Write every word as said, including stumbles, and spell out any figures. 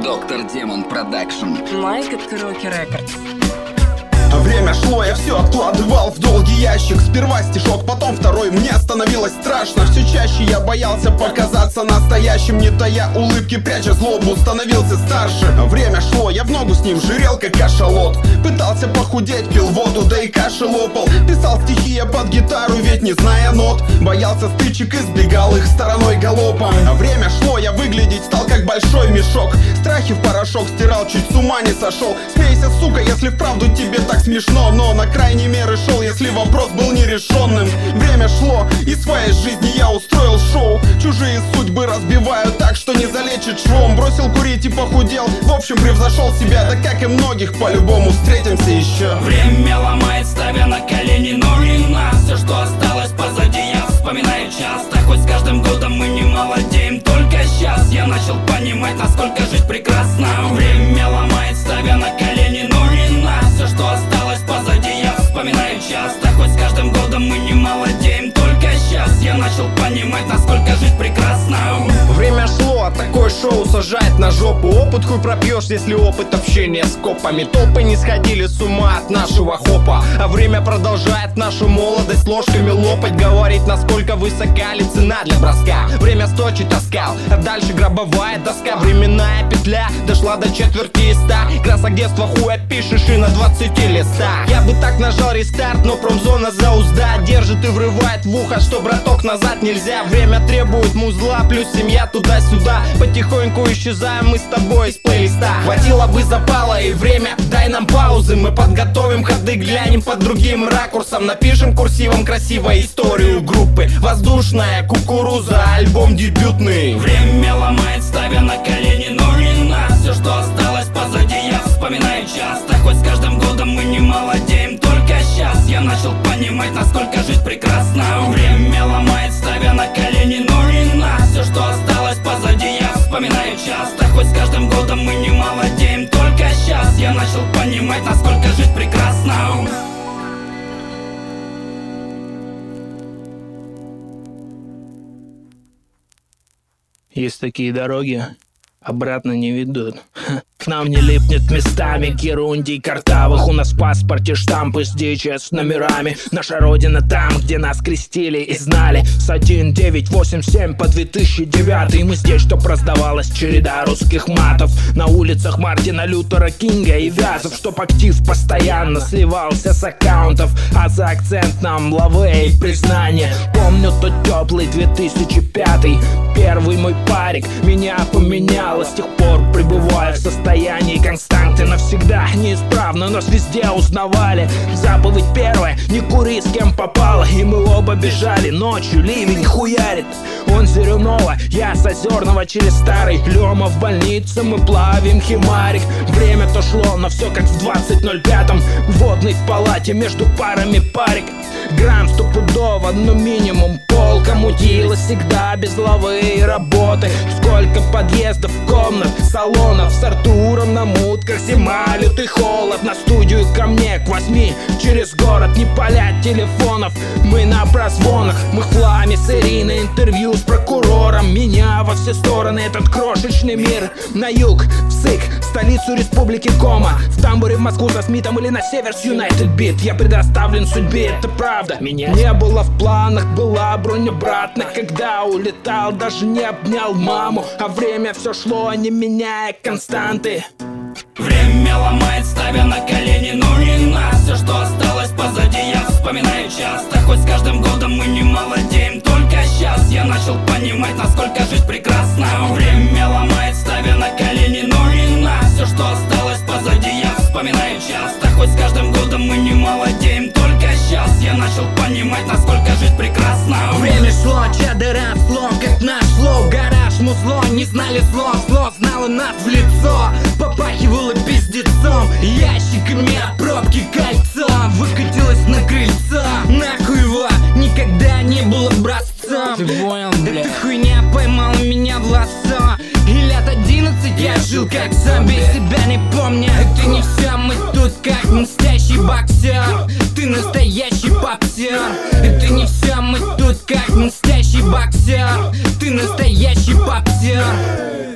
Доктор Демон Продакшн. Майк от Караоке Рекордс. Время шло, я все откладывал в долгий ящик. Сперва стишок, потом второй, мне становилось страшно. Все чаще я боялся показаться настоящим, не тая улыбки, пряча злобу, становился старше. Время шло, я в ногу с ним жирел, как кашалот. Пытался похудеть, пил воду, да и каши лопал. Писал стихи я под гитару, ведь не зная нот. Боялся стычек, избегал их стороной галопом. Время шло, я выглядеть стал как большой мешок. Страхи в порошок стирал, чуть с ума не сошел. Смейся, сука, если вправду тебе так смешно, но на крайней меры шел, если вопрос был нерешенным. Время шло, и в своей жизни я устроил шоу. Чужие судьбы разбиваю так, что не залечит швом. Бросил курить и похудел, в общем превзошел себя. Да как и многих, по-любому встретимся еще. Время ломает, ставя на колени, но не нас. Все, что осталось позади, я вспоминаю часто. Хоть с каждым годом мы не молодеем, только сейчас я начал понимать, насколько жить прекрасно. Время ломает, ставя на колени, но не нас. Все, что осталось позади, я вспоминаю часто. Хоть с каждым годом мы не молодеем, только сейчас я начал понимать, насколько жить прекрасно. Время шло, а такое шоу сажает на жопу. Опыт хуй пропьешь, если опыт общения с копами. Толпы не сходили с ума от нашего хопа, а время продолжает нашу молодость ложками лопать. Говорит, насколько высока ли цена для броска. Время сточит таскал, а дальше гробовая доска. Временная петля дошла до четверти и ста. Красок детства хуя пишешь и на двадцати листах. Я бы так нажал рестарт, но промзона за узда держит и врывает в ухо, что, браток, назад нельзя. Время требует музла, плюс семья туда-сюда. Потихоньку исчезаем мы с тобой из плейлиста. Хватило бы запала и время, дай нам паузы. Мы подготовим ходы, глянем под другим ракурсом. Напишем курсивом красиво историю группы. Воздушная кукуруза, альбом дебютный. Время ломает, ставя на колени, но не нас. Все, что осталось позади, я вспоминаю часто. Хоть с каждым годом мы не молодеем, только сейчас я начал понимать, насколько жить прекрасно. Время ломает, ставя на колени, но не нас. Все, что осталось позади, я вспоминаю часто. Хоть с каждым годом мы не молодеем, только сейчас я начал понимать, насколько жить прекрасно. Есть такие дороги, обратно не ведут. К нам не липнет местами герундий картавых. У нас в паспорте штампы с ди эйч эс номерами. Наша родина там, где нас крестили и знали. С один девять восемь семь по две тысячи девятый. Мы здесь, чтоб раздавалась череда русских матов. На улицах Мартина Лютера Кинга и Вязов. Чтоб актив постоянно сливался с аккаунтов. А за акцент нам лавэ и признание. Помню тот теплый две тысячи пятый. Первый мой парик меня поменял. С тех пор пребываю в состоянии константы. Навсегда неисправно, нас везде узнавали. Заповедь первая, не кури с кем попало. И мы оба бежали, ночью ливень хуярит. Он с Зеленого, я с Озерного через Старый Лёма в больнице, мы плавим химарик. Время то шло, но все как в двадцать ноль пятом. Водный в палате между парами парик. Грамм стопудово, но минимум полка мутила. Всегда без лавы и работы. Сколько подъездов, комнат, салонов. С Артуром на мутках, зима, лютый холод. На студию ко мне к восьми через город. Не палять телефонов, мы на прозвонах. Мы в хламе с Ириной, интервью с прокурором. Меня во все стороны этот крошечный мир. На юг, в Сык, столицу республики Кома. В тамбуре в Москву за Смитом или на север с Юнайтед Бит. Я предоставлен судьбе, это правда. Меня не было в планах, была бронь обратно. Когда улетал, даже не обнял маму. А время все шло, не меняя константы. Время ломает, ставя на колени, но не нас. Все, что осталось позади, я вспоминаю часто. Хоть с каждым годом мы не молодеем, только сейчас я начал понимать, насколько жить прекрасно. Время ломает, ставя на колени, но не нас. Все, что осталось позади, я вспоминаю часто. Хоть с каждым годом мы не молодеем, только сейчас я начал понимать, насколько жить прекрасно. Время шло, чадо росло, как наш флоу. Гараж, музло, не знали слов. Зло знало нас в лицо, попахивало пиздецом. Ящиками от пробки кольцо выкатилось на крыльцо. Нахуй его, никогда не было образцом. Ты понял, бля? Эта хуйня поймала меня в лассо. И лет одиннадцать я жил как зомби, себя не помню. Это не все, мы тут как настоящий боксер. Ты настоящий боксер. Это не все, мы тут как настоящий боксер. Ты настоящий боксер.